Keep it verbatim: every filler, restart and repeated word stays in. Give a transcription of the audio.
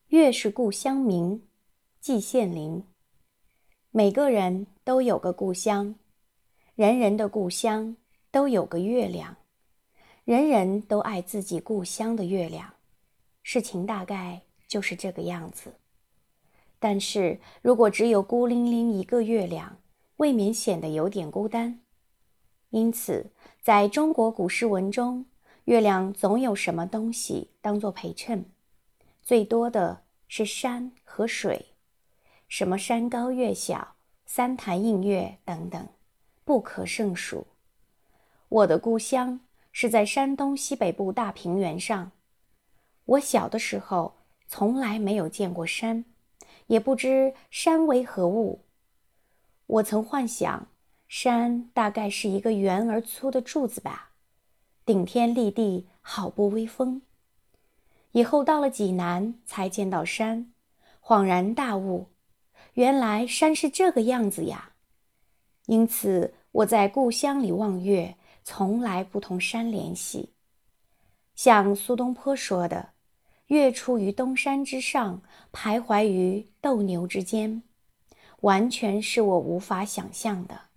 月是故乡明，季羡林。每个人都有个故乡，人人的故乡都有个月亮，人人都爱自己故乡的月亮。事情大概就是这个样子。但是如果只有孤零零一个月亮，未免显得有点孤单。因此在中国古诗文中，月亮总有什么东西当作陪衬，最多的是山和水，什么山高月小、三潭印月等等，不可胜数。我的故乡是在山东西北部大平原上。我小的时候从来没有见过山，也不知山为何物。我曾幻想，山大概是一个圆而粗的柱子吧，顶天立地，好不威风。以后到了济南才见到山，恍然大悟，原来山是这个样子呀。因此我在故乡里望月，从来不同山联系。像苏东坡说的，月出于东山之上，徘徊于斗牛之间，完全是我无法想象的。